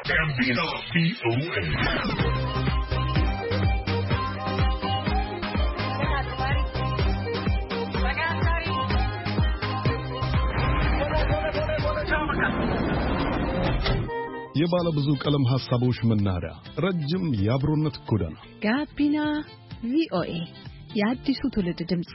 Gambino VOA. የባለ ብዙ ቀለም ሐሳቦች መናኸሪያ ረጅም የአብሮነት ጎዳና ጋቢና ቪኦኤ የአዲሱ ትውልድ ድምጽ።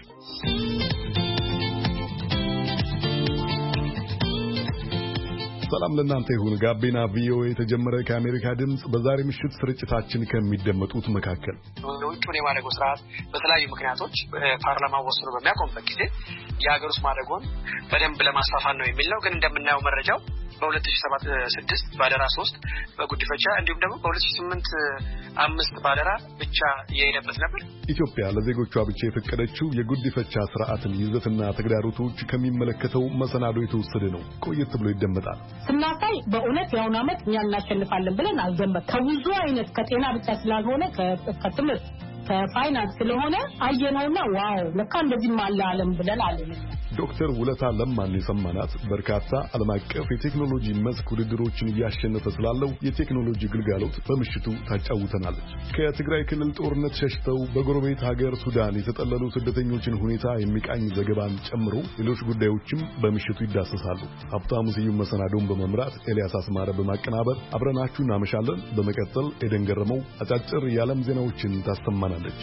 ሰላም ለእናንተ ይሁን። ጋቢና ቪኦኤ የተጀመረ ከአሜሪካ ድምጽ በዛሬ ምሽት ስርጭታችን ከሚደመጡት መካከል ውጭውን የማደጎ ስርዓት በተለያዩ ምክንያቶች ፓርላማ ወስኖ በሚያቆምበት ጊዜ የሀገር ውስጥ ማደጎን በደንብ ለማስፋፋት ነው የሚል ነው። ግን እንደምናየው መረጃው በ2007-6 ባደራ 3 በጉዲፈቻ እንዲሁም ደግሞ በ2008 5 ባደራ ብቻ የሄደበት ነበር። ኢትዮጵያ ለዜጎቿ ብቻ የፈቀደችው የጉዲፈቻ ስርዓትን ይዘትና ተግዳሮቶች ከሚመለከተው መሰናዶ የተወሰደ ነው። ቆየት ብሎ ይደመጣል። ስናሳይ በእውነት ያውን አመት እኛ እናሸንፋለን ብለን አልገመት ከብዙ አይነት ከጤና ብቻ ስላልሆነ ከትምህርት ከፋይናንስ ስለሆነ አየነውና ዋው ለካ እንደዚህ ማለ ዓለም ብለን አለን። ዶክተር ውለታ ለማን የሰማናት በርካታ ዓለም አቀፍ የቴክኖሎጂ መስክ ውድድሮችን እያሸነፈ ስላለው የቴክኖሎጂ ግልጋሎት በምሽቱ ታጫውተናለች። ከትግራይ ክልል ጦርነት ሸሽተው በጎረቤት ሀገር ሱዳን የተጠለሉ ስደተኞችን ሁኔታ የሚቃኝ ዘገባን ጨምሮ ሌሎች ጉዳዮችም በምሽቱ ይዳሰሳሉ። ሀብታሙ ስዩም መሰናዶውን በመምራት ኤልያስ አስማረ በማቀናበር አብረናችሁ እናመሻለን። በመቀጠል ኤደን ገረመው አጫጭር የዓለም ዜናዎችን ታሰማናለች።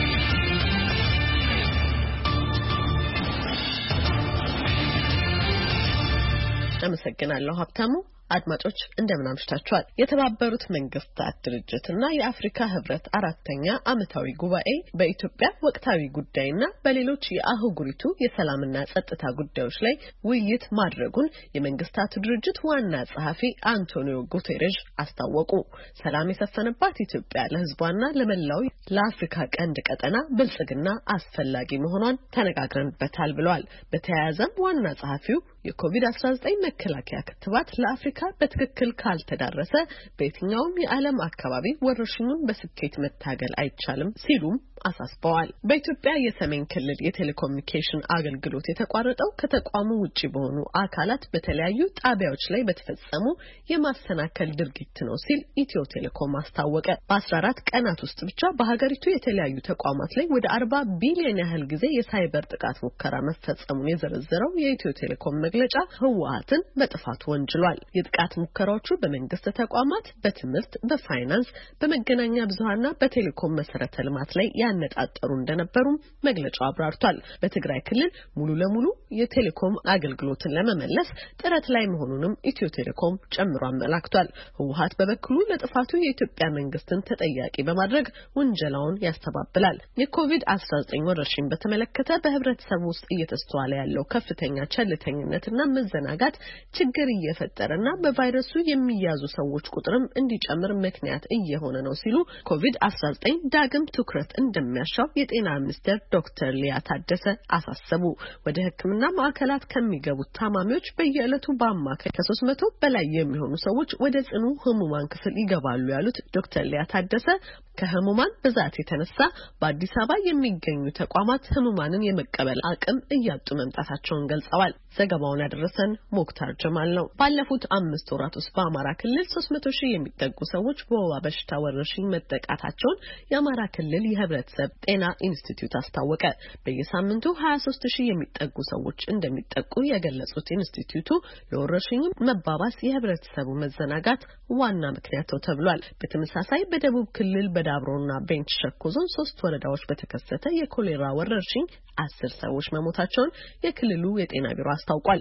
አመሰግናለሁ ሀብታሙ። አድማጮች እንደምን አምሽታችኋል። የተባበሩት መንግስታት ድርጅትና የአፍሪካ ህብረት አራተኛ ዓመታዊ ጉባኤ በኢትዮጵያ ወቅታዊ ጉዳይና በሌሎች የአህጉሪቱ የሰላምና ጸጥታ ጉዳዮች ላይ ውይይት ማድረጉን የመንግስታቱ ድርጅት ዋና ጸሐፊ አንቶኒዮ ጉቴሬሽ አስታወቁ። ሰላም የሰፈነባት ኢትዮጵያ ለህዝቧና ለመላው ለአፍሪካ ቀንድ ቀጠና ብልጽግና አስፈላጊ መሆኗን ተነጋግረንበታል ብለዋል። በተያያዘም ዋና ጸሐፊው የኮቪድ-19 መከላከያ ክትባት ለአፍሪካ በትክክል ካልተዳረሰ በየትኛውም የዓለም አካባቢ ወረርሽኙን በስኬት መታገል አይቻልም ሲሉም አሳስበዋል። በኢትዮጵያ የሰሜን ክልል የቴሌኮሙኒኬሽን አገልግሎት የተቋረጠው ከተቋሙ ውጪ በሆኑ አካላት በተለያዩ ጣቢያዎች ላይ በተፈጸሙ የማሰናከል ድርጊት ነው ሲል ኢትዮ ቴሌኮም አስታወቀ። በ14 ቀናት ውስጥ ብቻ በሀገሪቱ የተለያዩ ተቋማት ላይ ወደ 40 ቢሊዮን ያህል ጊዜ የሳይበር ጥቃት ሙከራ መፈጸሙን የዘረዘረው የኢትዮ ቴሌኮም መግለጫ ህወሓትን በጥፋቱ ወንጅሏል። የጥቃት ሙከራዎቹ በመንግስት ተቋማት፣ በትምህርት፣ በፋይናንስ፣ በመገናኛ ብዙሃንና በቴሌኮም መሰረተ ልማት ላይ ያነጣጠሩ እንደነበሩም መግለጫው አብራርቷል። በትግራይ ክልል ሙሉ ለሙሉ የቴሌኮም አገልግሎትን ለመመለስ ጥረት ላይ መሆኑንም ኢትዮ ቴሌኮም ጨምሮ አመላክቷል። ህወሓት በበኩሉ ለጥፋቱ የኢትዮጵያ መንግስትን ተጠያቂ በማድረግ ወንጀላውን ያስተባብላል። የኮቪድ-19 ወረርሽኝ በተመለከተ በህብረተሰቡ ውስጥ እየተስተዋለ ያለው ከፍተኛ ቸልተኝነትና መዘናጋት ችግር እየፈጠረና በቫይረሱ የሚያዙ ሰዎች ቁጥርም እንዲጨምር ምክንያት እየሆነ ነው ሲሉ ኮቪድ-19 ዳግም ትኩረት እንደሚያሻው የጤና ሚኒስትር ዶክተር ሊያ ታደሰ አሳሰቡ። ወደ ሕክምና ማዕከላት ከሚገቡት ታማሚዎች በየዕለቱ በአማካይ ከ300 በላይ የሚሆኑ ሰዎች ወደ ጽኑ ህሙማን ክፍል ይገባሉ ያሉት ዶክተር ሊያ ታደሰ ከህሙማን ብዛት የተነሳ በአዲስ አበባ የሚገኙ ተቋማት ህሙማንን የመቀበል አቅም እያጡ መምጣታቸውን ገልጸዋል። ዘገባውን ያደረሰን ሞክታር ጀማል ነው። ባለፉት 5 ወራት ውስጥ በአማራ ክልል 300,000 የሚጠጉ ሰዎች በወባ በሽታ ወረርሽኝ መጠቃታቸውን የአማራ ክልል የህብረተሰብ ጤና ኢንስቲትዩት አስታወቀ። በየሳምንቱ 23,000 የሚጠጉ ሰዎች እንደሚጠቁ የገለጹት ኢንስቲትዩቱ ለወረርሽኙ መባባስ የህብረተሰቡ መዘናጋት ዋና ምክንያት ነው ተብሏል። በተመሳሳይ በደቡብ ክልል በዳብሮና ቤንች ሸኮ ዞን 3 ወረዳዎች በተከሰተ የኮሌራ ወረርሽኝ 10 ሰዎች መሞታቸውን የክልሉ የጤና ቢሮ አስታውቋል።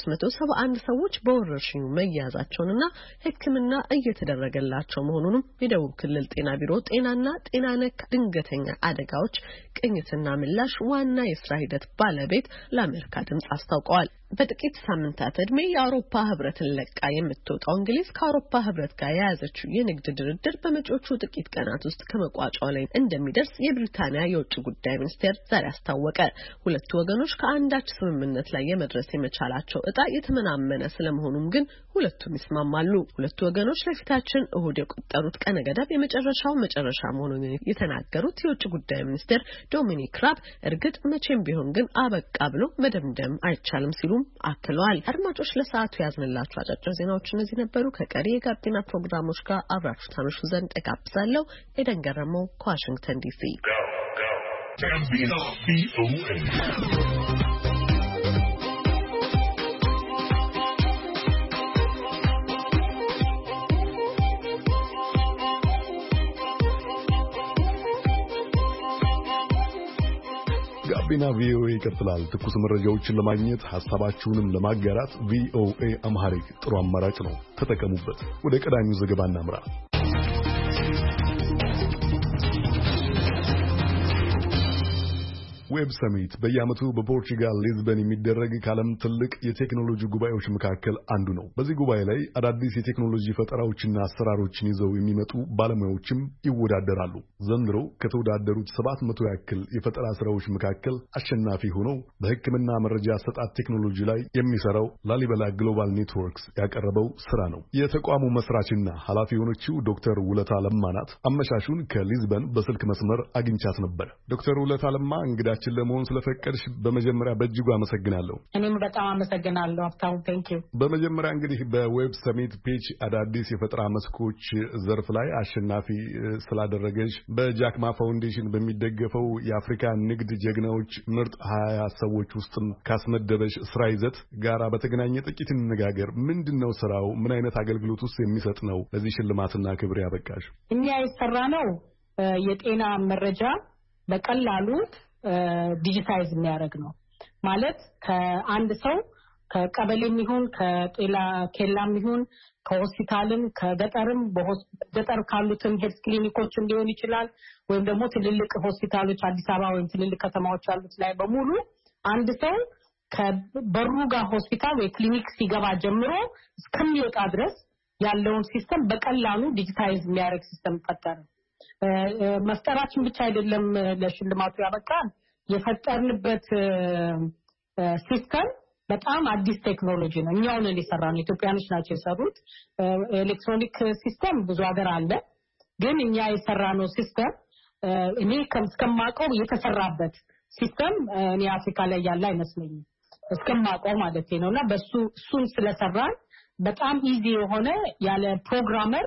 371 ሰዎች በወረርሽኙ መያዛቸውንና ሕክምና እየተደረገላቸው መሆኑንም የደቡብ ክልል ጤና ቢሮ ጤናና ጤና ነክ ድንገተኛ አደጋዎች ቅኝትና ምላሽ ዋና የስራ ሂደት ባለቤት ለአሜሪካ ድምጽ አስታውቀዋል። በጥቂት ሳምንታት እድሜ የአውሮፓ ህብረትን ለቃ የምትወጣው እንግሊዝ ከአውሮፓ ህብረት ጋር የያዘችው የንግድ ድርድር በመጪዎቹ ጥቂት ቀናት ውስጥ ከመቋጫው ላይ እንደሚደርስ የብሪታንያ የውጭ ጉዳይ ሚኒስቴር ዛሬ አስታወቀ። ሁለቱ ወገኖች ከአንዳች ስምምነት ላይ የመድረስ የመቻላቸው ዕጣ የተመናመነ ስለመሆኑም ግን ሁለቱም ይስማማሉ። ሁለቱ ወገኖች ለፊታችን እሁድ የቆጠሩት ቀነ ገደብ የመጨረሻው መጨረሻ መሆኑን የተናገሩት የውጭ ጉዳይ ሚኒስቴር ዶሚኒክ ራብ እርግጥ መቼም ቢሆን ግን አበቃ ብሎ መደምደም አይቻልም ሲሉ ሲሉም አክለዋል። አድማጮች ለሰዓቱ ያዝንላችሁ አጫጭር ዜናዎች እነዚህ ነበሩ። ከቀሪ የጋቢና ፕሮግራሞች ጋር አብራችሁ ታመሹ ዘንድ እጋብዛለሁ። ኤደን ገረመው ከዋሽንግተን ዲሲ። ጋቢና ቪኦኤ ይቀጥላል። ትኩስ መረጃዎችን ለማግኘት ሐሳባችሁንም ለማጋራት ቪኦኤ አምሃሪክ ጥሩ አማራጭ ነው። ተጠቀሙበት። ወደ ቀዳሚው ዘገባ እናምራ። ዌብ ሰሚት በየዓመቱ በፖርቹጋል ሊዝበን የሚደረግ ከዓለም ትልቅ የቴክኖሎጂ ጉባኤዎች መካከል አንዱ ነው። በዚህ ጉባኤ ላይ አዳዲስ የቴክኖሎጂ ፈጠራዎችና አሰራሮችን ይዘው የሚመጡ ባለሙያዎችም ይወዳደራሉ። ዘንድሮ ከተወዳደሩት 700 ያክል የፈጠራ ስራዎች መካከል አሸናፊ ሆነው በሕክምና መረጃ አሰጣጥ ቴክኖሎጂ ላይ የሚሰራው ላሊበላ ግሎባል ኔትወርክስ ያቀረበው ስራ ነው። የተቋሙ መስራችና ኃላፊ የሆነችው ዶክተር ውለታ ለማ ናት። አመሻሹን ከሊዝበን በስልክ መስመር አግኝቻት ነበር። ዶክተር ውለታ ለማ እንግዳ ለመሆን ስለፈቀድሽ በመጀመሪያ በእጅጉ አመሰግናለሁ። እኔም በጣም አመሰግናለሁ ሀብታሙ። ቴንክ ዩ። በመጀመሪያ እንግዲህ በዌብ ሰሚት ፔጅ አዳዲስ የፈጠራ መስኮች ዘርፍ ላይ አሸናፊ ስላደረገሽ በጃክማ ፋውንዴሽን በሚደገፈው የአፍሪካ ንግድ ጀግናዎች ምርጥ 20 ሰዎች ውስጥም ካስመደበሽ ስራ ይዘት ጋራ በተገናኘ ጥቂት እንነጋገር። ምንድነው ስራው? ምን አይነት አገልግሎት ውስጥ የሚሰጥ ነው? ለዚህ ሽልማትና ክብር ያበቃሽ? እኛ የሰራነው የጤና መረጃ በቀላሉ ዲጂታይዝ የሚያደርግ ነው። ማለት ከአንድ ሰው ከቀበሌም ይሁን ከጤና ኬላም ይሁን ከሆስፒታልም ከገጠርም በገጠር ካሉትም ሄልዝ ክሊኒኮችም ሊሆን ይችላል ወይም ደግሞ ትልልቅ ሆስፒታሎች አዲስ አበባ ወይም ትልልቅ ከተማዎች ያሉት ላይ በሙሉ አንድ ሰው ከበሩ ጋር ሆስፒታል ወይ ክሊኒክ ሲገባ ጀምሮ እስከሚወጣ ድረስ ያለውን ሲስተም በቀላሉ ዲጂታይዝ የሚያደርግ ሲስተም ፈጠረ። መፍጠራችን ብቻ አይደለም ለሽልማቱ ያበቃን። የፈጠርንበት ሲስተም በጣም አዲስ ቴክኖሎጂ ነው። እኛው ነን የሰራነው፣ ኢትዮጵያኖች ናቸው የሰሩት። ኤሌክትሮኒክ ሲስተም ብዙ ሀገር አለ፣ ግን እኛ የሰራነው ሲስተም እኔ እስከማውቀው የተሰራበት ሲስተም እኔ አፍሪካ ላይ ያለ አይመስለኝም እስከማውቀው ማለት ነውና እሱን ስለሰራን በጣም ኢዚ የሆነ ያለ ፕሮግራመር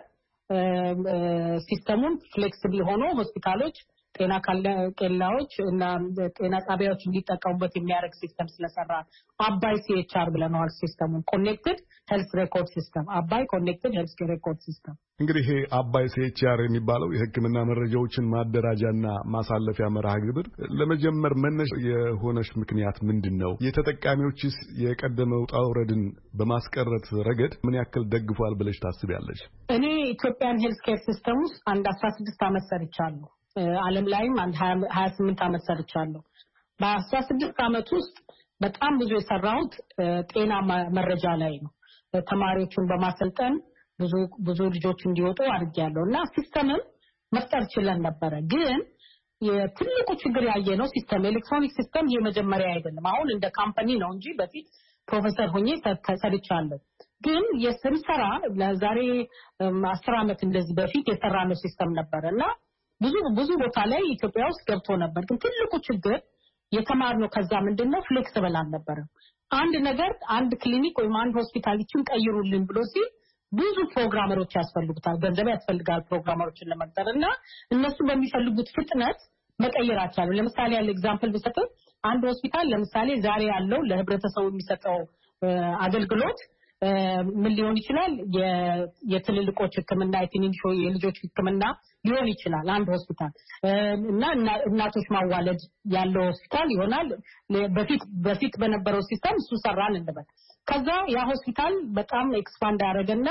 ሲስተሙን ፍሌክሲብል ሆኖ ሆስፒታሎች ጤና ኬላዎች እና ጤና ጣቢያዎች እንዲጠቀሙበት የሚያደርግ ሲስተም ስለሰራ አባይ ሲኤችአር ብለናል። ሲስተሙን ኮኔክትድ ሄልዝ ሬኮርድ ሲስተም፣ አባይ ኮኔክትድ ሄልዝ ሬኮርድ ሲስተም። እንግዲህ አባይ ሲኤችአር የሚባለው የሕክምና መረጃዎችን ማደራጃና ማሳለፊያ መርሃ ግብር ለመጀመር መነሻ የሆነሽ ምክንያት ምንድነው? የተጠቃሚዎችስ የቀደመ ውጣ ውረድን በማስቀረት ረገድ ምን ያክል ደግፏል ብለሽ ታስቢያለሽ? እኔ ኢትዮጵያን ሄልዝ ኬር ሲስተም ውስጥ 16 ዓመት ሰርቻለሁ። ዓለም ላይም 28 ዓመት ሰርቻለሁ። በ16 ዓመት ውስጥ በጣም ብዙ የሰራሁት ጤና መረጃ ላይ ነው። ተማሪዎችን በማሰልጠን ብዙ ልጆች እንዲወጡ አድርጌያለሁና ሲስተምን መፍጠር ችለን ነበር። ግን የትልቁ ችግር ያየነው ሲስተም ኤሌክትሮኒክ ሲስተም የመጀመሪያ አይደለም። አሁን እንደ ካምፓኒ ነው እንጂ በፊት ፕሮፌሰር ሆኜ ሰርቻለሁ። ግን የስንሰራ ለዛሬ 10 ዓመት እንደዚህ በፊት የሰራነው ሲስተም ነበርና ብዙ ቦታ ላይ ኢትዮጵያ ውስጥ ገብቶ ነበር። ግን ትልቁ ችግር የተማርነው ከዛ ምንድነው ፍሌክሲብል አልነበረም። አንድ ነገር አንድ ክሊኒክ ወይም አንድ ሆስፒታል ይችን ቀይሩልን ብሎ ሲል ብዙ ፕሮግራመሮች ያስፈልጉታል፣ ገንዘብ ያስፈልጋል ፕሮግራመሮችን ለመቅጠርና እነሱ በሚፈልጉት ፍጥነት መቀየር አልቻለም። ለምሳሌ ያለ ኤግዛምፕል ብሰጥ አንድ ሆስፒታል ለምሳሌ ዛሬ ያለው ለህብረተሰቡ የሚሰጠው አገልግሎት ምን ሊሆን ይችላል? የትልልቆች ህክምና፣ የትንንሽ የልጆች ህክምና ሊሆን ይችላል አንድ ሆስፒታል እና እናቶች ማዋለድ ያለው ሆስፒታል ይሆናል። በፊት በነበረው ሲስተም እሱ ሰራን እንበል። ከዛ ያ ሆስፒታል በጣም ኤክስፓንድ ያደረገና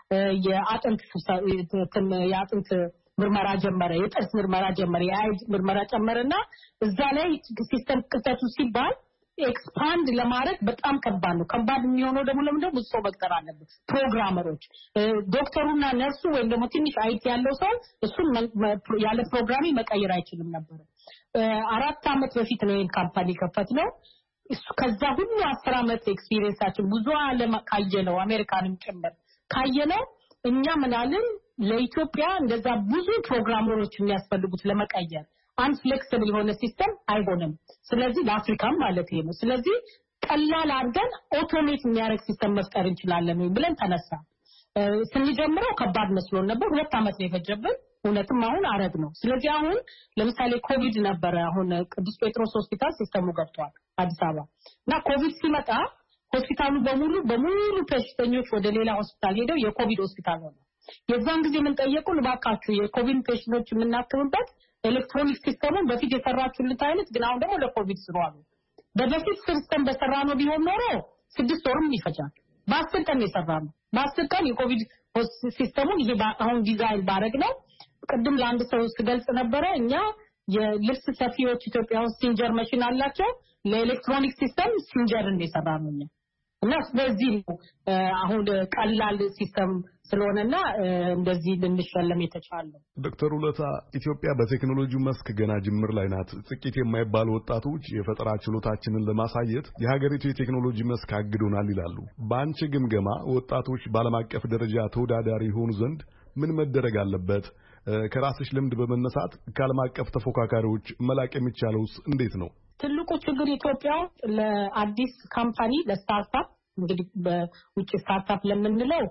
የአጥንት ምርመራ ጀመረ፣ የጥርስ ምርመራ ጀመረ፣ የአይን ምርመራ ጨመረና እዛ ላይ ሲስተም ክፍተቱ ሲባል ኤክስፓንድ ለማድረግ በጣም ከባድ ነው። ከባድ የሚሆነው ደግሞ ለምንድነው? ብዙ ሰው መቅጠር አለበት። ፕሮግራመሮች፣ ዶክተሩና ነርሱ ወይም ደግሞ ትንሽ አይቲ ያለው ሰው እሱን ያለ ፕሮግራሚንግ መቀየር አይችልም ነበር። 4 ዓመት በፊት ነው ይሄን ካምፓኒ ከፈትነው። ከዛ ሁሉ 10 ዓመት ኤክስፒሪየንሳችን ብዙ ዓለም ካየነው አሜሪካንም ጭምር ካየነው እኛ ምናልን ለኢትዮጵያ እንደዛ ብዙ ፕሮግራመሮች የሚያስፈልጉት ለመቀየር አንድ ፍሌክሲብል የሆነ ሲስተም አይሆንም። ስለዚህ ለአፍሪካም ማለት ነው። ስለዚህ ቀላል አድርገን ኦቶሜት የሚያደርግ ሲስተም መፍጠር እንችላለን ብለን ተነሳ። ስንጀምረው ከባድ መስሎን ነበር 2 አመት ነው የፈጀብን እውነትም አሁን አረግ ነው። ስለዚህ አሁን ለምሳሌ ኮቪድ ነበር አሁን ቅዱስ ጴጥሮስ ሆስፒታል ሲስተሙ ገብቷል አዲስ አበባ እና ኮቪድ ሲመጣ ሆስፒታሉ በሙሉ ፔሽንቶች ወደ ሌላ ሆስፒታል ሄደው የኮቪድ ሆስፒታል ሆነ። የዛን ጊዜ ምን ጠየቁን ባካችሁ የኮቪድ ፔሽንቶች የምናክምበት ኤሌክትሮኒክ ሲስተሙን በፊት የሰራችሁልን አይነት ግን አሁን ደግሞ ለኮቪድ ስሯሉ። በፊት ሲስተም በሰራነው ቢሆን ኖሮ 6 ወርም ይፈጃል። በ10 ቀን የሰራነው በ10 ቀን የኮቪድ ሲስተሙን ይሄ አሁን ዲዛይን ባረግ ነው። ቅድም ለአንድ ሰው ስገልጽ ነበረ እኛ የልብስ ሰፊዎች ኢትዮጵያ ውስጥ ሲንጀር ማሽን አላቸው ለኤሌክትሮኒክ ሲስተም ሲንጀርን የሰራነው እና ስለዚህ አሁን ቀላል ሲስተም ስለሆነና እንደዚህ ልንሸለም የተቻለው። ዶክተር ውለታ ኢትዮጵያ በቴክኖሎጂው መስክ ገና ጅምር ላይ ናት። ጥቂት የማይባሉ ወጣቶች የፈጠራ ችሎታችንን ለማሳየት የሀገሪቱ የቴክኖሎጂ መስክ አግዶናል ይላሉ። በአንቺ ግምገማ ወጣቶች በዓለም አቀፍ ደረጃ ተወዳዳሪ የሆኑ ዘንድ ምን መደረግ አለበት? ከራስሽ ልምድ በመነሳት ከዓለም አቀፍ ተፎካካሪዎች መላቅ የሚቻለውስ እንዴት ነው? ትልቁ ችግር ኢትዮጵያ ለአዲስ ካምፓኒ ለስታርታፕ እንግዲህ በውጭ ስታርታፕ ለምንለው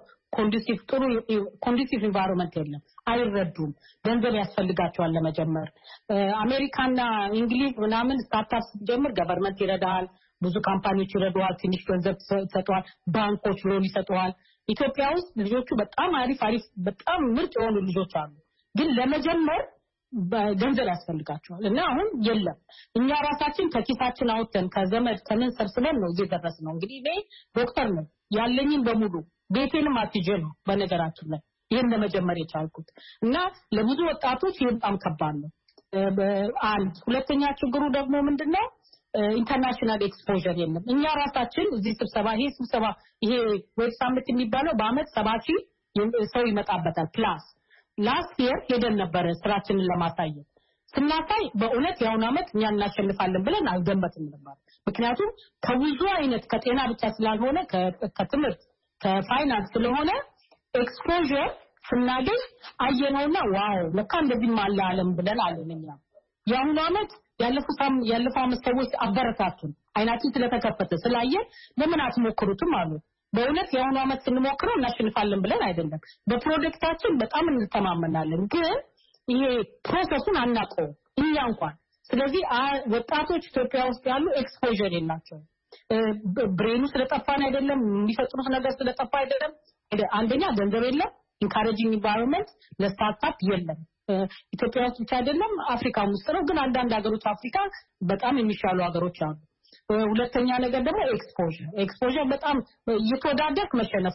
ኮንዱሲቭ ኢንቫይሮንመንት የለም። አይረዱም። ገንዘብ ያስፈልጋቸዋል ለመጀመር። አሜሪካና እንግሊዝ ምናምን ስታርታፕ ጀምር ገቨርንመንት ይረዳል፣ ብዙ ካምፓኒዎች ይረዳዋል፣ ትንሽ ገንዘብ ይሰጣዋል፣ ባንኮች ሎን ይሰጣዋል። ኢትዮጵያ ውስጥ ልጆቹ በጣም አሪፍ በጣም ምርጥ የሆኑ ልጆች አሉ፣ ግን ለመጀመር ገንዘብ ያስፈልጋቸዋል እና አሁን የለም። እኛ ራሳችን ከኪሳችን አውጥተን ከዘመድ ከምን ሰብስበን ነው እዚህ ደረስነው። እንግዲህ እኔ ዶክተር ነኝ ያለኝን በሙሉ ቤቴንም አትጄ ነው በነገራችን ላይ ይሄን ለመጀመር የቻልኩት እና ለብዙ ወጣቶች በጣም ከባድ ነው። አንድ ሁለተኛ ችግሩ ደግሞ ምንድነው ኢንተርናሽናል ኤክስፖዠር የለም። እኛ ራሳችን እዚህ ስብሰባ ይሄ ዌብ ሳሚት የሚባለው በአመት 70,000 ሰው ይመጣበታል ፕላስ ላስት ኢየር ሄደን ነበር ስራችንን ለማሳየት ስናሳይ በእውነት ያውን አመት እኛ እናሸንፋለን ብለን አልገመትም ነበር። ምክንያቱም ከብዙ አይነት ከጤና ብቻ ስላልሆነ ከትምህርት ከፋይናንስ ስለሆነ ኤክስፖዠር ስናገኝ አየነውና ዋው ለካ እንደዚህ ማለ ዓለም ብለን አለንኛ። ያውን አመት ያለፈው አመት ሰዎች አበረታቱን አይናችን ስለተከፈተ ስላየን ለምን አትሞክሩትም አሉ። በእውነት ያውን አመት ስንሞክረው እናሸንፋለን ብለን አይደለም። በፕሮዳክታችን በጣም እንተማመናለን፣ ግን ይሄ ፕሮሰሱን አናውቀው እኛ እንኳን። ስለዚህ ወጣቶች ኢትዮጵያ ውስጥ ያሉ ኤክስፖዠር የላቸው። ብሬኑ ስለጠፋን አይደለም፣ የሚፈጥሩት ነገር ስለጠፋ አይደለም። አንደኛ ገንዘብ የለም፣ ኢንካሬጂንግ ኢንቫይሮንመንት ለስታርታፕ የለም። ኢትዮጵያ ውስጥ ብቻ አይደለም አፍሪካ ውስጥ ነው፣ ግን አንዳንድ ሀገሮች አፍሪካ በጣም የሚሻሉ ሀገሮች አሉ። ሁለተኛ ነገር ደግሞ ኤክስፖዠር በጣም እየተወዳደርክ መሸነፍ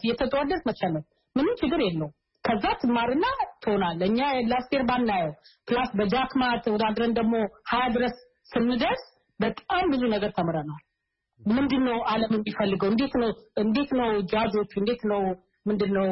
ምንም ችግር የለው። ከዛ ትማርና ትሆናለህ። እኛ ላስቴር ባናየው ፕላስ በጃክማ ተወዳድረን ደግሞ 20 ድረስ ስንደርስ በጣም ብዙ ነገር ተምረናል። ምንድነው ዓለም የሚፈልገው? እንዴት ነው ጃጆቹ እንዴት ነው ምንድነው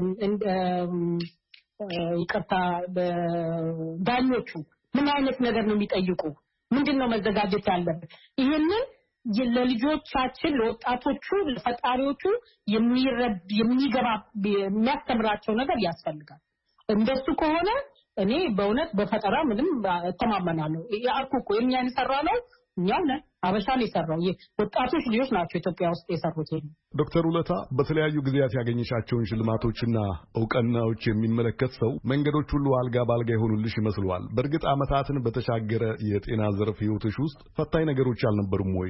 ይቅርታ ዳኞቹ ምን አይነት ነገር ነው የሚጠይቁ? ምንድነው መዘጋጀት ያለበት? ይሄንን ለልጆቻችን ለወጣቶቹ ለፈጣሪዎቹ የሚገባ የሚያስተምራቸው ነገር ያስፈልጋል። እንደሱ ከሆነ እኔ በእውነት በፈጠራ ምንም ተማመናለሁ። ያልኩ የኛን ሰራለው እኛው ነን አበሻን የሰራው ወጣቶች ልጆች ናቸው ኢትዮጵያ ውስጥ የሰሩት። ዶክተር ውለታ በተለያዩ ጊዜያት ያገኘሻቸውን ሽልማቶችና ዕውቅናዎች የሚመለከት ሰው መንገዶች ሁሉ አልጋ ባልጋ የሆኑልሽ ይመስላል። በእርግጥ ዓመታትን በተሻገረ የጤና ዘርፍ ህይወትሽ ውስጥ ፈታኝ ነገሮች አልነበሩም ወይ?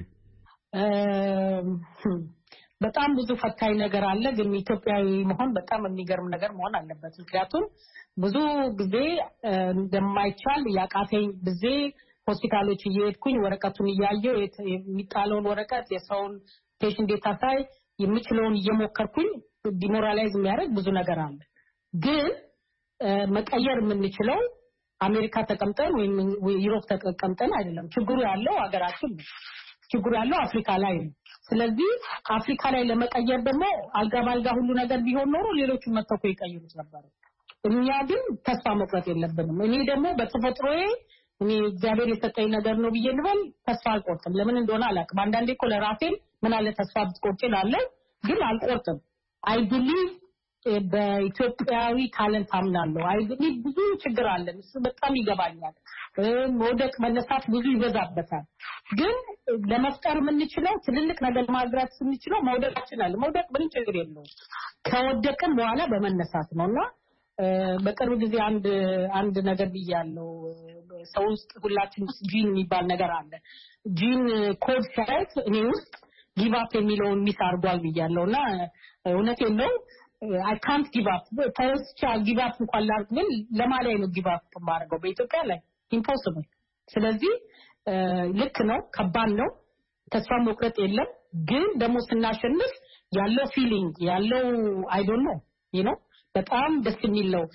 በጣም ብዙ ፈታኝ ነገር አለ፣ ግን ኢትዮጵያዊ መሆን በጣም የሚገርም ነገር መሆን አለበት። ምክንያቱም ብዙ ጊዜ እንደማይቻል ያቃተኝ ጊዜ ሆስፒታሎች እየሄድኩኝ ወረቀቱን እያየሁ የሚጣለውን ወረቀት የሰውን ፔሽንት ዴታ ሳይ የምችለውን እየሞከርኩኝ ዲሞራላይዝ የሚያደርግ ብዙ ነገር አለ። ግን መቀየር የምንችለው አሜሪካ ተቀምጠን ወይም ዩሮፕ ተቀምጠን አይደለም። ችግሩ ያለው ሀገራችን ነው። ችግሩ ያለው አፍሪካ ላይ ነው። ስለዚህ አፍሪካ ላይ ለመቀየር ደግሞ አልጋ ባልጋ ሁሉ ነገር ቢሆን ኖሮ ሌሎቹ መጥተው ይቀይሩት ነበር። እኛ ግን ተስፋ መቁረጥ የለብንም። እኔ ደግሞ በተፈጥሮዬ እኔ እግዚአብሔር የሰጠኝ ነገር ነው ብዬ ልበል ተስፋ አልቆርጥም። ለምን እንደሆነ አላውቅም። አንዳንዴ እኮ ለራሴ ምን አለ ተስፋ ብትቆርጪ እላለሁ፣ ግን አልቆርጥም። አይ ቢሊቭ በኢትዮጵያዊ ታለንት አምናለሁ። አይግኒ ብዙ ችግር አለ እሱ በጣም ይገባኛል። መውደቅ መነሳት ብዙ ይበዛበታል። ግን ለመፍጠር የምንችለው ትልልቅ ነገር ማድረግ ስንችለው መውደቃችን አለ። መውደቅ ምን ችግር የለውም ከወደቅን በኋላ በመነሳት ነውና በቅርብ ጊዜ አንድ ነገር ብያለሁ። ሰው ውስጥ ሁላችንም ጂን የሚባል ነገር አለ። ጂን ኮድ ሳይት እኔ ውስጥ ጊቭ አፕ የሚለውን ሚስ አድርጓል ብያለሁና እውነቴን ነው። I can't give up. ተስቻል give up እንኳን ላድርግ ግን ለማላይ ነው give up ማድረገው በኢትዮጵያ ላይ impossible። ስለዚህ ልክ ነው ከባድ ነው ተስፋ መቁረጥ የለም። ግን ደግሞ ስናሸንፍ ያለው ፊሊንግ ያለው I don't know you know በጣም ደስ የሚል ነው።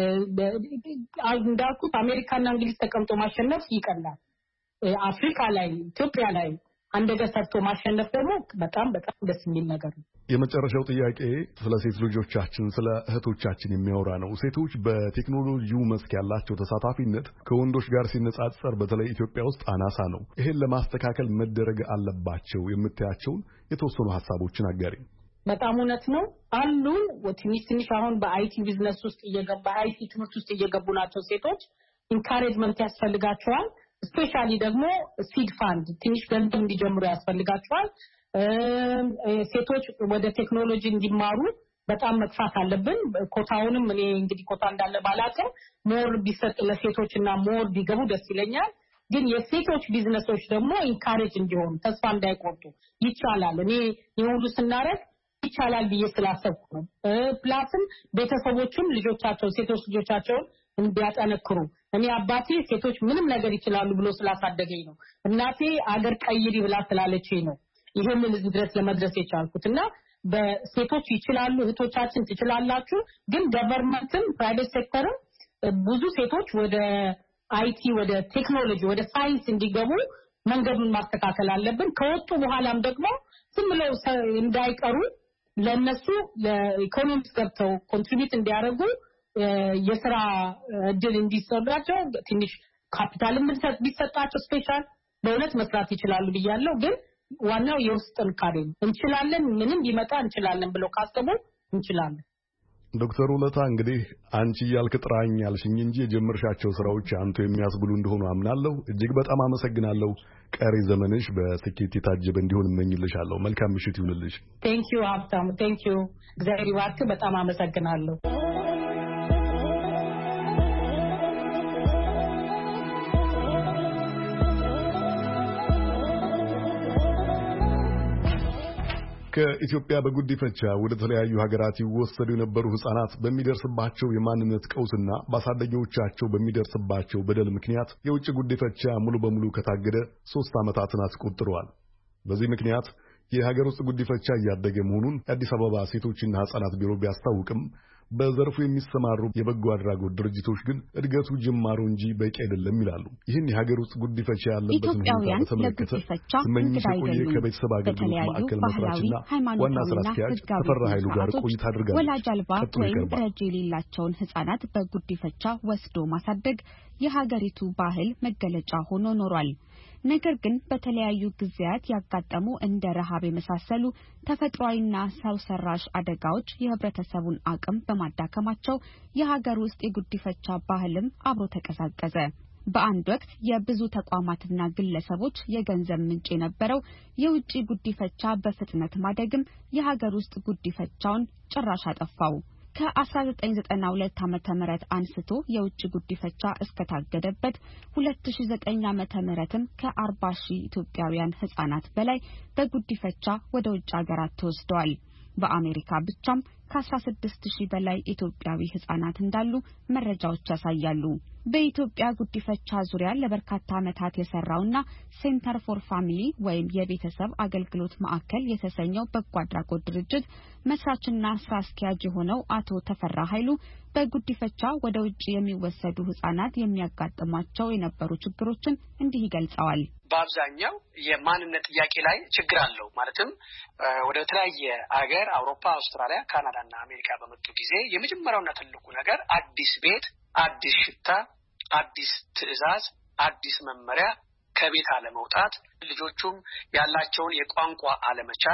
እንዳልኩት አሜሪካና እንግሊዝ ተቀምጦ ማሸነፍ ይቀላል። አፍሪካ ላይ ኢትዮጵያ ላይ አንደገ ሰርቶ ማሸነፍ ደግሞ በጣም ደስ የሚል ነገር ነው። የመጨረሻው ጥያቄ ስለ ሴት ልጆቻችን ስለ እህቶቻችን የሚያወራ ነው። ሴቶች በቴክኖሎጂው መስክ ያላቸው ተሳታፊነት ከወንዶች ጋር ሲነጻጸር በተለይ ኢትዮጵያ ውስጥ አናሳ ነው። ይሄን ለማስተካከል መደረግ አለባቸው የምታያቸውን የተወሰኑ ሐሳቦችን አጋሪ። በጣም እውነት ነው አሉ ትንሽ አሁን በአይቲ ቢዝነስ ውስጥ እየገባ አይቲ ትምህርት ውስጥ እየገቡ ናቸው ሴቶች ኢንካሬጅመንት ያስፈልጋቸዋል። ስፔሻሊ ደግሞ ሲድ ፋንድ ትንሽ ገንዘብ እንዲጀምሩ ያስፈልጋቸዋል። ሴቶች ወደ ቴክኖሎጂ እንዲማሩ በጣም መግፋት አለብን። ኮታውንም እኔ እንግዲህ ኮታ እንዳለ ባላቀም ሞር ቢሰጥ ለሴቶችና ሞር ቢገቡ ደስ ይለኛል። ግን የሴቶች ቢዝነሶች ደግሞ ኢንካሬጅ እንዲሆኑ ተስፋ እንዳይቆርጡ ይቻላል። እኔ የሁሉ ስናረግ ይቻላል ብዬ ስላሰብኩ ነው። ፕላስም ቤተሰቦችም ልጆቻቸው ሴቶች ልጆቻቸው እንዲያጠነክሩ እኔ አባቴ ሴቶች ምንም ነገር ይችላሉ ብሎ ስላሳደገኝ ነው። እናቴ አገር ቀይሪ ብላ ስላለችኝ ነው ይሄንን እዚህ ድረስ ለመድረስ የቻልኩትና በሴቶች ይችላሉ እህቶቻችን ትችላላችሁ። ግን ገቨርንመንትም ፕራይቬት ሴክተርም ብዙ ሴቶች ወደ አይቲ ወደ ቴክኖሎጂ ወደ ሳይንስ እንዲገቡ መንገዱን ማስተካከል አለብን። ከወጡ በኋላም ደግሞ ዝም ብለው እንዳይቀሩ ለነሱ ለኢኮኖሚክስ ገብተው ኮንትሪቢዩት እንዲያደርጉ የሥራ እድል እንዲሰጣቸው ትንሽ ካፒታልም ቢሰጣቸው ስፔሻል በእውነት መስራት ይችላሉ ብያለሁ። ግን ዋናው የውስጥ ጥንካሬ እንችላለን ምንም ቢመጣ እንችላለን ብለው ካሰቡ እንችላለን። ዶክተር ውለታ እንግዲህ አንቺ ያልክ ጥራኝ ያልሽኝ እንጂ የጀመርሻቸው ስራዎች አንተ የሚያስብሉ እንደሆኑ አምናለሁ። እጅግ በጣም አመሰግናለሁ። ቀሪ ዘመንሽ በስኬት የታጀበ እንዲሆን እመኝልሻለሁ። መልካም ምሽት ይሁንልሽ። ቴንክ ዩ ሀብታሙ። ቴንክ ዩ እግዚአብሔር ይባርክ። በጣም አመሰግናለሁ። ከኢትዮጵያ በጉዲፈቻ ወደ ተለያዩ ሀገራት ይወሰዱ የነበሩ ህጻናት በሚደርስባቸው የማንነት ቀውስና በአሳዳጊዎቻቸው በሚደርስባቸው በደል ምክንያት የውጭ ጉዲፈቻ ሙሉ በሙሉ ከታገደ 3 ዓመታትን አስቆጥረዋል። በዚህ ምክንያት የሀገር ውስጥ ጉዲፈቻ እያደገ መሆኑን የአዲስ አበባ ሴቶችና ህጻናት ቢሮ ቢያስታውቅም በዘርፉ የሚሰማሩ የበጎ አድራጎት ድርጅቶች ግን እድገቱ ጅማሮ እንጂ በቂ አይደለም ይላሉ። ይህን የሀገር ውስጥ ጉዲፈቻ ያለበትን ሁኔታ በተመለከተ ስመኝሽ የቆየ ከቤተሰብ አገልግሎት ማዕከል መስራችና ዋና ስራ አስኪያጅ ተፈራ ኃይሉ ጋር ቆይታ አድርጋለች። ወላጅ አልባ ወይም ረጂ የሌላቸውን ህጻናት በጉዲፈቻ ወስዶ ማሳደግ የሀገሪቱ ባህል መገለጫ ሆኖ ኖሯል። ነገር ግን በተለያዩ ጊዜያት ያጋጠሙ እንደ ረሃብ የመሳሰሉ ተፈጥሯዊና ሰው ሰራሽ አደጋዎች የህብረተሰቡን አቅም በማዳከማቸው የሀገር ውስጥ የጉዲፈቻ ባህልም አብሮ ተቀዛቀዘ። በአንድ ወቅት የብዙ ተቋማትና ግለሰቦች የገንዘብ ምንጭ የነበረው የውጭ ጉዲፈቻ በፍጥነት ማደግም የሀገር ውስጥ ጉዲፈቻውን ጭራሽ አጠፋው። ከ1992 ዓመተ ምህረት አንስቶ የውጭ ጉዲፈቻ እስከታገደበት 2009 ዓመተ ምህረትም ከ40,000 ኢትዮጵያውያን ህጻናት በላይ በጉዲፈቻ ወደ ውጭ ሀገራት ተወስደዋል። በአሜሪካ ብቻም ከ16,000 በላይ ኢትዮጵያዊ ህጻናት እንዳሉ መረጃዎች ያሳያሉ። በኢትዮጵያ ጉዲፈቻ ዙሪያ ለበርካታ ዓመታት የሰራውና ሴንተር ፎር ፋሚሊ ወይም የቤተሰብ አገልግሎት ማዕከል የተሰኘው በጎ አድራጎት ድርጅት መስራችና ስራ አስኪያጅ የሆነው አቶ ተፈራ ኃይሉ በጉዲፈቻ ወደ ውጭ የሚወሰዱ ህጻናት የሚያጋጥሟቸው የነበሩ ችግሮችን እንዲህ ይገልጸዋል። በአብዛኛው የማንነት ጥያቄ ላይ ችግር አለው። ማለትም ወደ ተለያየ ሀገር አውሮፓ፣ አውስትራሊያ፣ ካናዳና አሜሪካ በመጡ ጊዜ የመጀመሪያውና ትልቁ ነገር አዲስ ቤት፣ አዲስ ሽታ፣ አዲስ ትዕዛዝ፣ አዲስ መመሪያ፣ ከቤት አለመውጣት፣ ልጆቹም ያላቸውን የቋንቋ አለመቻል፣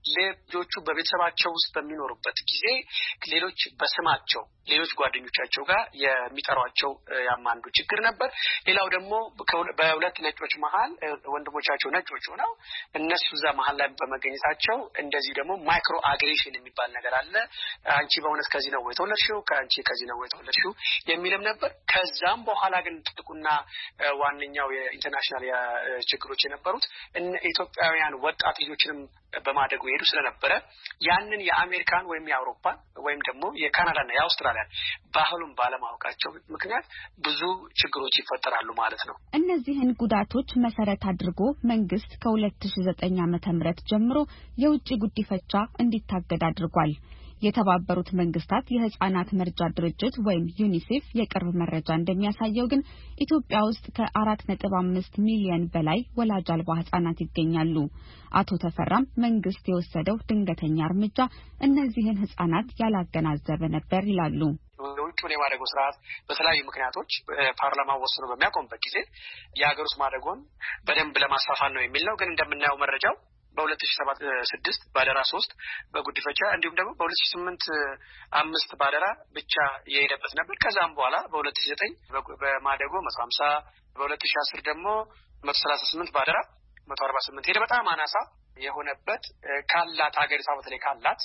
ልጆቹ በቤተሰባቸው ውስጥ በሚኖሩበት ጊዜ ሌሎች በስማቸው ሌሎች ጓደኞቻቸው ጋር የሚጠሯቸው ያማንዱ ችግር ነበር። ሌላው ደግሞ በሁለት ነጮች መሃል ወንድሞቻቸው ነጮች ሆነው እነሱ እዛ መሃል ላይ በመገኘታቸው እንደዚህ ደግሞ ማይክሮ አግሬሽን የሚባል ነገር አለ። አንቺ በእውነት ከዚህ ነው ወይ ተወለድሽው ከአንቺ ከዚህ ነው ወይ ተወለድሽው የሚልም ነበር። ከዛም በኋላ ግን ጥቁና ዋንኛው የኢንተርናሽናል ችግሮች የነበሩት ኢትዮጵያውያን ወጣት ልጆችንም በማደጉ ሄዱ ስለነበረ ያንን የአሜሪካን ወይም የአውሮፓ ወይም ደግሞ የካናዳና የአውስትራሊያ ባህሉን ባለማወቃቸው ምክንያት ብዙ ችግሮች ይፈጠራሉ ማለት ነው። እነዚህን ጉዳቶች መሰረት አድርጎ መንግስት ከ2009 ዓ.ም ጀምሮ የውጭ ጉዲፈቻ እንዲታገድ አድርጓል። የተባበሩት መንግስታት የህፃናት መርጃ ድርጅት ወይም ዩኒሴፍ የቅርብ መረጃ እንደሚያሳየው ግን ኢትዮጵያ ውስጥ ከ4.5 ሚሊዮን በላይ ወላጅ አልባ ህፃናት ይገኛሉ። አቶ ተፈራም መንግስት የወሰደው ድንገተኛ እርምጃ እነዚህን ህፃናት ያላገናዘበ ነበር ይላሉ። ውጭውን የማደጎ ስርዓት በተለያዩ ምክንያቶች ፓርላማ ወስኖ በሚያቆምበት ጊዜ የሀገር ውስጥ ማደጎን በደንብ ለማስፋፋት ነው የሚል ነው። ግን እንደምናየው መረጃው በ2007-6 ባደራ 3 በጉዲፈቻ እንዲሁም ደግሞ በ2008-5 ባደራ ብቻ የሄደበት ነበር። ከዛም በኋላ በ2009 በማደጎ 150 በ2010 ደግሞ 138 ባደራ 148 ሄደ። በጣም አናሳ የሆነበት ካላት ሀገሪቷ በተለይ ካላት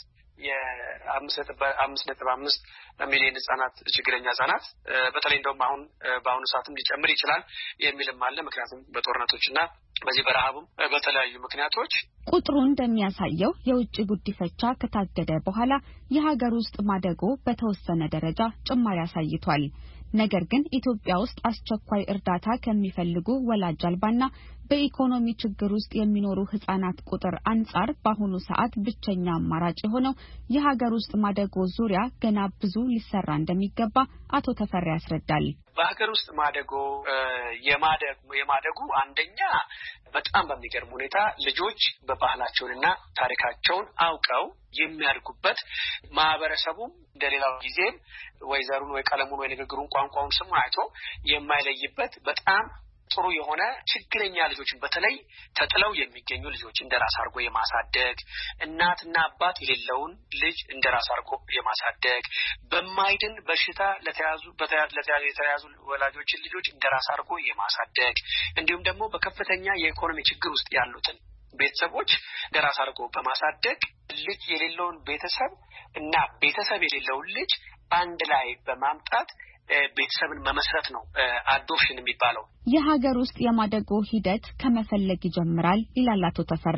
የ5.5 ሚሊዮን ህጻናት ችግረኛ ህጻናት በተለይ እንደውም በአሁኑ ሰዓትም ሊጨምር ይችላል የሚልም አለ። ምክንያቱም በጦርነቶችና በዚህ በረሃቡም በተለያዩ ምክንያቶች ቁጥሩ እንደሚያሳየው የውጭ ጉዲፈቻ ከታገደ በኋላ የሀገር ውስጥ ማደጎ በተወሰነ ደረጃ ጭማሪ አሳይቷል። ነገር ግን ኢትዮጵያ ውስጥ አስቸኳይ እርዳታ ከሚፈልጉ ወላጅ አልባና በኢኮኖሚ ችግር ውስጥ የሚኖሩ ህጻናት ቁጥር አንጻር በአሁኑ ሰዓት ብቸኛ አማራጭ የሆነው የሀገር ውስጥ ማደጎ ዙሪያ ገና ብዙ ሊሰራ እንደሚገባ አቶ ተፈራ ያስረዳል። በሀገር ውስጥ ማደጎ የማደጉ አንደኛ በጣም በሚገርም ሁኔታ ልጆች በባህላቸውንና ታሪካቸውን አውቀው የሚያድጉበት ማህበረሰቡም እንደሌላው ጊዜም ወይ ዘሩን ወይ ቀለሙን ወይ ንግግሩን ቋንቋውን ስሙን አይቶ የማይለይበት በጣም ጥሩ የሆነ ችግረኛ ልጆችን በተለይ ተጥለው የሚገኙ ልጆች እንደራስ አርጎ የማሳደግ እናትና አባት የሌለውን ልጅ እንደራስ አርጎ የማሳደግ በማይድን በሽታ ለተያዙ ወላጆችን ልጆች እንደራስ አርጎ የማሳደግ እንዲሁም ደግሞ በከፍተኛ የኢኮኖሚ ችግር ውስጥ ያሉትን ቤተሰቦች እንደራስ አርጎ በማሳደግ ልጅ የሌለውን ቤተሰብ እና ቤተሰብ የሌለውን ልጅ አንድ ላይ በማምጣት ቤተሰብን መመስረት ነው አዶፕሽን የሚባለው። የሀገር ውስጥ የማደጎ ሂደት ከመፈለግ ይጀምራል ይላል አቶ ተፈራ።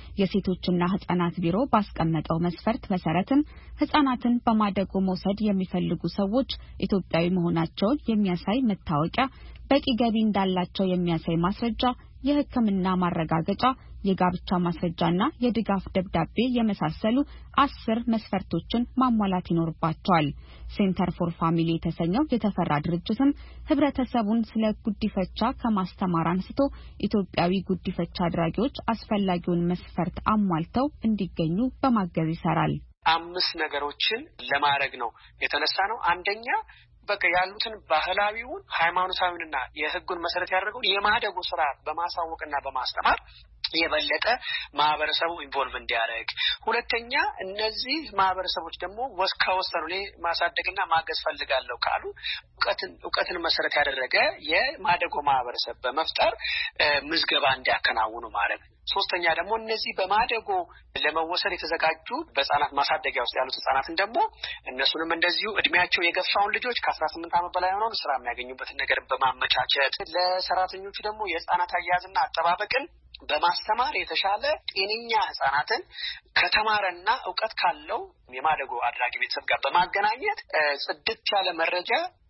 የሴቶችና ህጻናት ቢሮ ባስቀመጠው መስፈርት መሰረትም ህጻናትን በማደጎ መውሰድ የሚፈልጉ ሰዎች ኢትዮጵያዊ መሆናቸውን የሚያሳይ መታወቂያ፣ በቂ ገቢ እንዳላቸው የሚያሳይ ማስረጃ፣ የሕክምና ማረጋገጫ፣ የጋብቻ ማስረጃና የድጋፍ ደብዳቤ የመሳሰሉ 10 መስፈርቶችን ማሟላት ይኖርባቸዋል። ሴንተር ፎር ፋሚሊ የተሰኘው የተፈራ ድርጅትም ህብረተሰቡን ስለ ጉዲፈቻ ከማስተማር አንስቶ ኢትዮጵያዊ ጉዲፈቻ አድራጊዎች አስፈላጊውን መስፈርት አሟልተው እንዲገኙ በማገዝ ይሰራል። 5 ነገሮችን ለማድረግ ነው የተነሳ ነው። አንደኛ በቃ ያሉትን ባህላዊውን ሃይማኖታዊውንና የህጉን መሰረት ያደረገውን የማደጎ ስርዓት በማሳወቅና በማስተማር የበለጠ ማህበረሰቡ ኢንቮልቭ እንዲያደርግ። ሁለተኛ እነዚህ ማህበረሰቦች ደግሞ ከወሰኑ ማሳደግና ማገዝ ፈልጋለሁ ካሉ እውቀትን መሰረት ያደረገ የማደጎ ማህበረሰብ በመፍጠር ምዝገባ እንዲያከናውኑ ማድረግ። ሶስተኛ ደግሞ እነዚህ በማደጎ ለመወሰድ የተዘጋጁ በህጻናት ማሳደጊያ ውስጥ ያሉት ህጻናትን ደግሞ እነሱንም እንደዚሁ እድሜያቸው የገፋውን ልጆች ከ18 ዓመት በላይ ሆነው ስራ የሚያገኙበትን ነገር በማመቻቸት ለሰራተኞቹ ደግሞ የህጻናት አያያዝና አጠባበቅን በማስተማር የተሻለ ጤነኛ ህጻናትን ከተማረና እውቀት ካለው የማደጎ አድራጊ ቤተሰብ ጋር በማገናኘት ጽድት ያለ መረጃ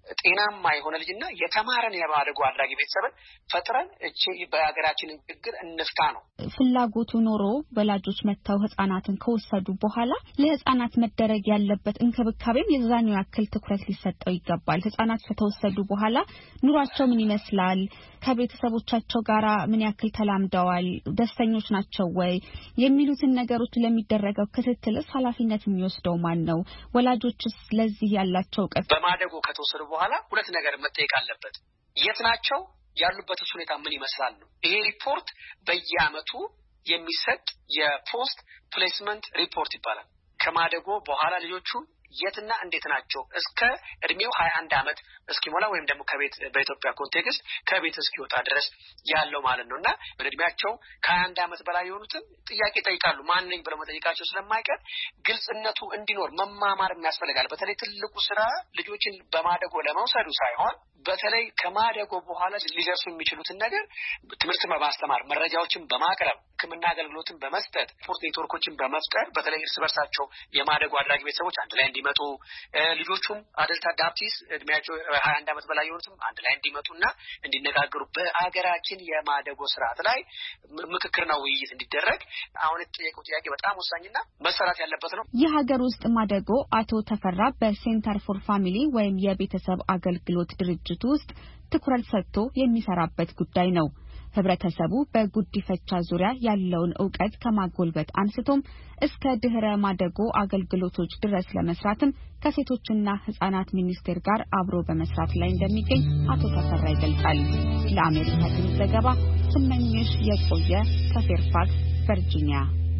ጤናማ የሆነ ልጅና የተማረን የማደጎ አድራጊ ቤተሰብን ፈጥረን በሀገራችን ችግር እንፍታ ነው። ፍላጎቱ ኖሮ ወላጆች መተው ህጻናትን ከወሰዱ በኋላ ለህጻናት መደረግ ያለበት እንክብካቤም የዛኔው ያክል ትኩረት ሊሰጠው ይገባል። ህጻናት ከተወሰዱ በኋላ ኑሯቸው ምን ይመስላል? ከቤተሰቦቻቸው ጋር ምን ያክል ተላምደዋል? ደስተኞች ናቸው ወይ? የሚሉትን ነገሮች ለሚደረገው ክትትልስ ኃላፊነት የሚወስደው ማን ነው? ወላጆችስ ለዚህ ያላቸው እውቀት? በማደጎ ከተወሰዱ በኋላ 2 ነገር መጠየቅ አለበት። የት ናቸው? ያሉበት ሁኔታ ምን ይመስላል ነው። ይሄ ሪፖርት በየአመቱ የሚሰጥ የፖስት ፕሌስመንት ሪፖርት ይባላል። ከማደጎ በኋላ ልጆቹ የትና እንዴት ናቸው እስከ እድሜው 21 አመት እስኪሞላ ወይም ደግሞ ከቤት በኢትዮጵያ ኮንቴክስት ከቤት እስኪወጣ ድረስ ያለው ማለት ነውና በእድሜያቸው ከ21 አመት በላይ የሆኑትን ጥያቄ ጠይቃሉ። ማን ነኝ ብለው መጠየቃቸው ስለማይቀር ግልጽነቱ እንዲኖር መማማር ያስፈልጋል። በተለይ ትልቁ ስራ ልጆችን በማደጎ ለመውሰዱ ሳይሆን በተለይ ከማደጎ በኋላ ሊደርሱ የሚችሉትን ነገር ትምህርት በማስተማር መረጃዎችን በማቅረብ ሕክምና አገልግሎትን በመስጠት ስፖርት ኔትወርኮችን በመፍጠር በተለይ እርስ በርሳቸው የማደጎ አድራጊ ቤተሰቦች አንድ ላይ እንዲመጡ ልጆቹም አደልት አዳፕቲስ እድሜያቸው 21 አመት በላይ የሆኑትም አንድ ላይ እንዲመጡና እንዲነጋገሩ በአገራችን የማደጎ ስርዓት ላይ ምክክርና ውይይት እንዲደረግ አሁን የተጠየቀው ጥያቄ በጣም ወሳኝና መሰራት ያለበት ነው። የሀገር ውስጥ ማደጎ አቶ ተፈራ በሴንተር ፎር ፋሚሊ ወይም የቤተሰብ አገልግሎት ድርጅት ውስጥ ትኩረት ሰጥቶ የሚሰራበት ጉዳይ ነው። ህብረተሰቡ በጉዲፈቻ ዙሪያ ያለውን ዕውቀት ከማጎልበት አንስቶም እስከ ድህረ ማደጎ አገልግሎቶች ድረስ ለመስራትም ከሴቶችና ህጻናት ሚኒስቴር ጋር አብሮ በመስራት ላይ እንደሚገኝ አቶ ተፈራ ይገልጻል። ለአሜሪካ ድምፅ ዘገባ ስመኝሽ የቆየ ከፌርፋክስ ቨርጂኒያ።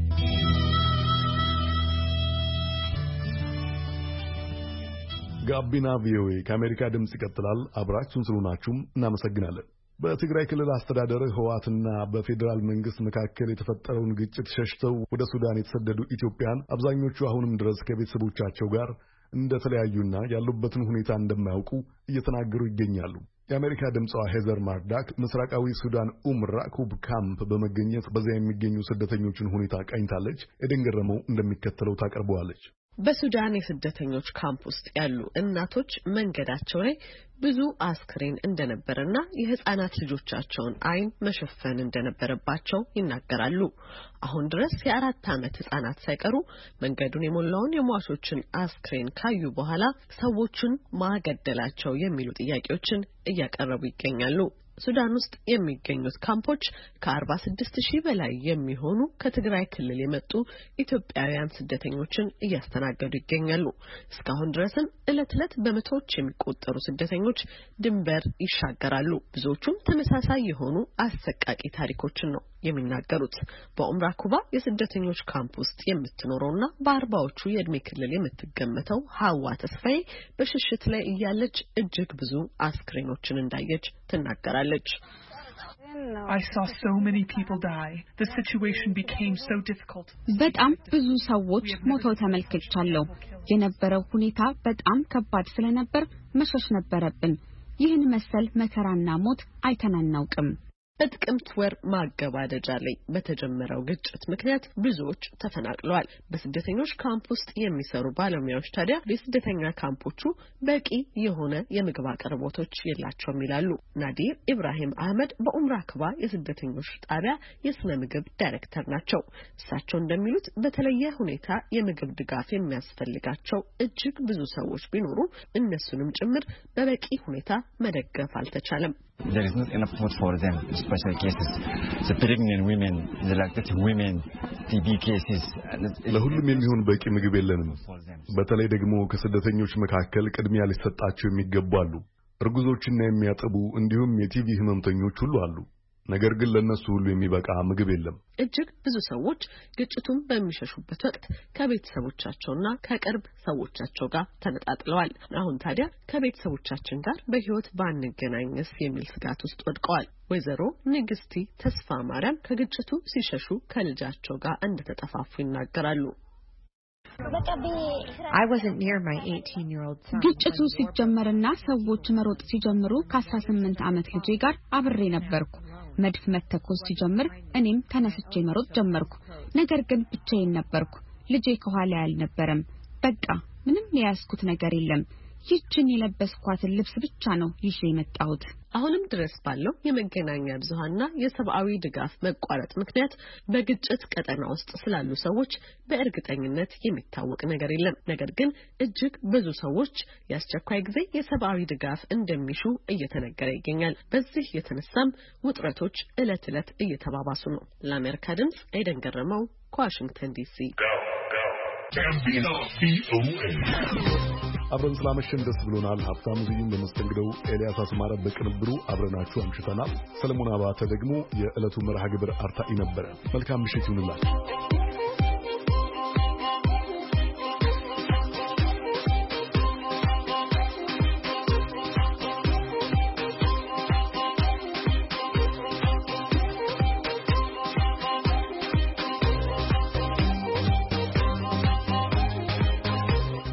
ጋቢና ቪኦኤ ከአሜሪካ ድምጽ ይቀጥላል። አብራችሁን ስለሆናችሁም እናመሰግናለን። በትግራይ ክልል አስተዳደር ህወሓትና በፌዴራል መንግስት መካከል የተፈጠረውን ግጭት ሸሽተው ወደ ሱዳን የተሰደዱ ኢትዮጵያን አብዛኞቹ አሁንም ድረስ ከቤተሰቦቻቸው ጋር እንደተለያዩና ያሉበትን ሁኔታ እንደማያውቁ እየተናገሩ ይገኛሉ። የአሜሪካ ድምጽዋ ሄዘር ማርዳክ ምስራቃዊ ሱዳን ራኩብ ካምፕ በመገኘት በዚያ የሚገኙ ስደተኞችን ሁኔታ ቃኝታለች። ኤደን ገረመው እንደሚከተለው ታቀርበዋለች። በሱዳን የስደተኞች ካምፕ ውስጥ ያሉ እናቶች መንገዳቸው ላይ ብዙ አስክሬን እንደነበረና የህፃናት ልጆቻቸውን አይን መሸፈን እንደነበረባቸው ይናገራሉ። አሁን ድረስ የ4 አመት ህፃናት ሳይቀሩ መንገዱን የሞላውን የሟቾችን አስክሬን ካዩ በኋላ ሰዎችን ማገደላቸው የሚሉ ጥያቄዎችን እያቀረቡ ይገኛሉ። ሱዳን ውስጥ የሚገኙት ካምፖች ከ46,000 በላይ የሚሆኑ ከትግራይ ክልል የመጡ ኢትዮጵያውያን ስደተኞችን እያስተናገዱ ይገኛሉ። እስካሁን ድረስም ዕለት በመቶዎች የሚቆጠሩ ስደተኞች ድንበር ይሻገራሉ። ብዙዎቹም ተመሳሳይ የሆኑ አሰቃቂ ታሪኮችን ነው የሚናገሩት። በኡምራኩባ የስደተኞች ካምፕ ውስጥ የምትኖረውና በ40ዎቹ የእድሜ ክልል የምትገመተው ሀዋ ተስፋዬ በሽሽት ላይ እያለች እጅግ ብዙ አስክሬኖችን እንዳየች ትናገራለች። I saw so many people die. The situation became so difficult. በጣም ብዙ ሰዎች ሞተው ተመልክቻለሁ። የነበረው ሁኔታ በጣም ከባድ ስለነበር መሸሽ ነበረብን። ይህን መሰል መከራና ሞት አይተናናውቅም። በጥቅምት ወር ማገባደጃ ላይ በተጀመረው ግጭት ምክንያት ብዙዎች ተፈናቅለዋል። በስደተኞች ካምፕ ውስጥ የሚሰሩ ባለሙያዎች ታዲያ የስደተኛ ካምፖቹ በቂ የሆነ የምግብ አቅርቦቶች የላቸውም ይላሉ። ናዲር ኢብራሂም አህመድ በኡምራክባ የስደተኞች ጣቢያ የስነ ምግብ ዳይሬክተር ናቸው። እሳቸው እንደሚሉት በተለየ ሁኔታ የምግብ ድጋፍ የሚያስፈልጋቸው እጅግ ብዙ ሰዎች ቢኖሩ እነሱንም ጭምር በበቂ ሁኔታ መደገፍ አልተቻለም። There is not enough food for them, especially cases. The pregnant women, the lactating women, TB cases. ለሁሉም የሚሆን በቂ ምግብ የለንም። በተለይ ደግሞ ከስደተኞች መካከል ቅድሚያ ሊሰጣቸው የሚገቡ አሉ። እርጉዞችና የሚያጠቡ እንዲሁም የቲቪ ህመምተኞች ሁሉ አሉ። ነገር ግን ለነሱ ሁሉ የሚበቃ ምግብ የለም። እጅግ ብዙ ሰዎች ግጭቱን በሚሸሹበት ወቅት ከቤተሰቦቻቸውና ከቅርብ ሰዎቻቸው ጋር ተነጣጥለዋል። አሁን ታዲያ ከቤተሰቦቻችን ጋር በህይወት ባንገናኝስ የሚል ስጋት ውስጥ ወድቀዋል። ወይዘሮ ንግስቲ ተስፋ ማርያም ከግጭቱ ሲሸሹ ከልጃቸው ጋር እንደተጠፋፉ ይናገራሉ። I wasn't near my 18-year-old son. ግጭቱ ሲጀመርና ሰዎች መሮጥ ሲጀምሩ ከ18 ዓመት ልጄ ጋር አብሬ ነበርኩ። መድፍ መተኮስ ሲጀምር እኔም ተነስቼ መሮጥ ጀመርኩ። ነገር ግን ብቻዬን ነበርኩ። ልጄ ከኋላ ያልነበረም። በቃ ምንም የያዝኩት ነገር የለም። ይህችን የለበስኳትን ልብስ ብቻ ነው ይዤ የመጣሁት። አሁንም ድረስ ባለው የመገናኛ ብዙሃንና የሰብአዊ ድጋፍ መቋረጥ ምክንያት በግጭት ቀጠና ውስጥ ስላሉ ሰዎች በእርግጠኝነት የሚታወቅ ነገር የለም። ነገር ግን እጅግ ብዙ ሰዎች የአስቸኳይ ጊዜ የሰብአዊ ድጋፍ እንደሚሹ እየተነገረ ይገኛል። በዚህ የተነሳም ውጥረቶች ዕለት እየተባባሱ ነው። ለአሜሪካ ድምጽ ኤደን ገረመው ከዋሽንግተን ዲሲ። አብረን ስላመሸን ደስ ብሎናል። ሀብታሙ ዝዩም በመስተንግደው፣ ኤልያስ አስማረ በቅንብሩ አብረናችሁ አምሽተናል። ሰለሞን አባተ ደግሞ የዕለቱ መርሃ ግብር አርታኢ ነበረ። መልካም ምሽት ይሁንላችሁ።